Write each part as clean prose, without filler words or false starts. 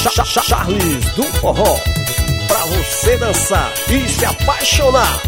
Charles do forró, pra você dançar e se apaixonar.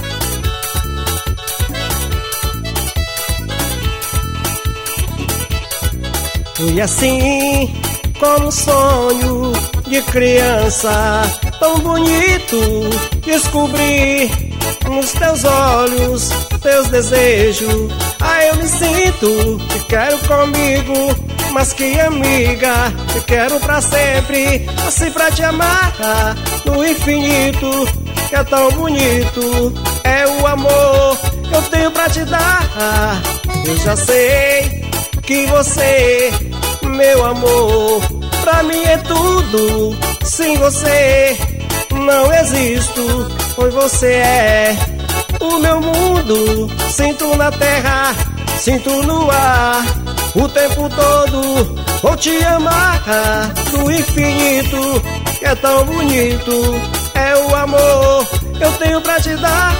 Foi assim como um sonho de criança, tão bonito, descobri nos teus olhos, teus desejos. Ah, eu me sinto, te quero comigo, mas que amiga, te quero pra sempre, assim pra te amar no infinito, que é tão bonito, é o amor que eu tenho pra te dar. Eu já sei que você, meu amor, pra mim é tudo, sem você não existo, pois você é o meu mundo. Sinto na terra, sinto no ar, o tempo todo vou te amar no infinito, que é tão bonito, é o amor que eu tenho pra te dar.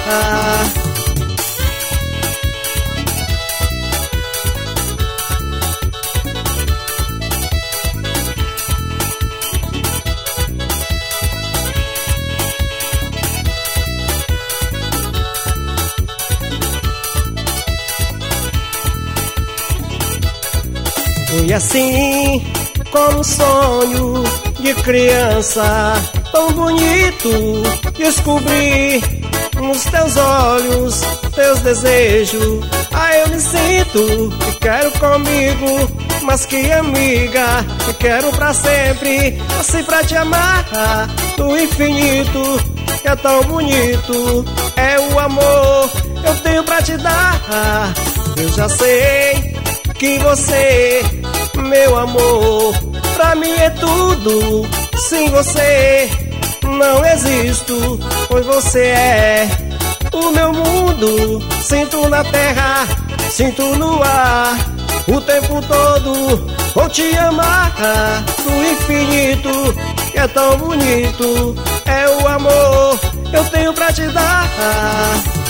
Foi assim como um sonho de criança, tão bonito, descobri nos teus olhos, teus desejos. Ah, eu me sinto, te quero comigo, mas que amiga, te quero pra sempre, assim pra te amar no infinito, que é tão bonito, é o amor que eu tenho pra te dar. Eu já sei que você, meu amor, pra mim é tudo, sem você não existo, pois você é o meu mundo. Sinto na terra, sinto no ar, o tempo todo vou te amar no infinito, que é tão bonito, é o amor que eu tenho pra te dar.